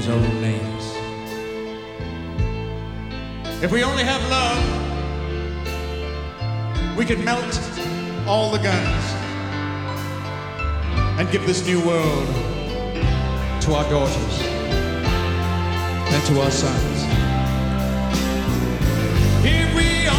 old names. If we only have love, we could melt all the guns and give this new world to our daughters and to our sons. If we